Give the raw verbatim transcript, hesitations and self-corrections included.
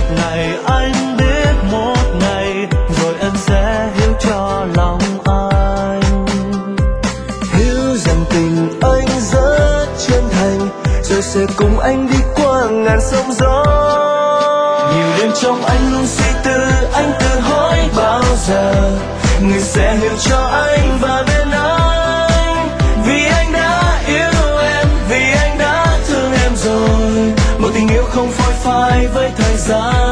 ngày, anh biết một ngày rồi em sẽ hiểu cho lòng anh. Hiểu rằng tình anh rất chân thành, rồi sẽ cùng anh đi qua ngàn sóng gió. Nhiều đêm trong anh luôn suy tư, anh tự hỏi bao giờ người sẽ hiểu cho anh và bên anh. Vì anh đã yêu em, vì anh đã thương em rồi. Một tình yêu không phôi phai với thời gian.